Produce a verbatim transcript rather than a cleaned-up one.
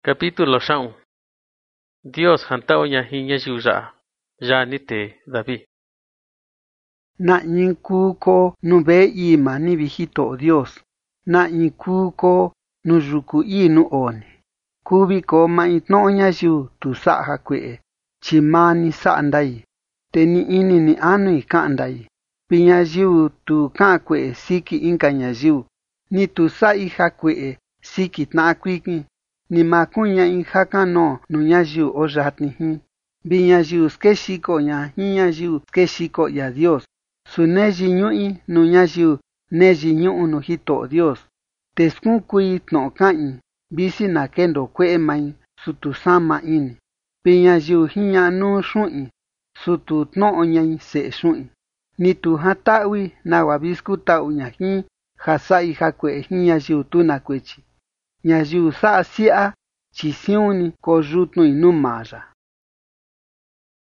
Capítulo xa'un. Dios janta'oña jin ñayiu ya'a, yani te David. Na in kuu ko nuu ve'e ii maa ni, vi Jito'o Dios? Na in kuu ko nuu yuku ii nuu oo ni? Kuu vi koo maintno'o ñayiu tu sa'a jakue'e, chi maa ni sa'a ndai, te ni ini ni anui ka'an ndai. Vi ñayiu tu ka'an kue'e siki inka ñayiu, ni tu sa'i jakue'e siki tna'a kuikin, ni ma kuña'i jakanoo nuu ñayiu o yatni jin. Vi ñayiu skexiko ña jin ñayiu skexiko ia Dios, su ne yiñu'i nuu ñayiu ne yiñu'u nuu Jito'o Dios. Te skunkui tno'o ka'in, visi na kendo kue'e mai, su tu sama ini. Vi ñayiu jiña'a nuu xu'in, su tu tno'o ñai se'e xu'in. Ni tu jata'ui nawa vi skuta'u ña jin ja sa'i jakue'e jin ñayiu tu na kuechi. Ñayiu sa'a sia'a chi siun ni koyutnui nuu maa ya.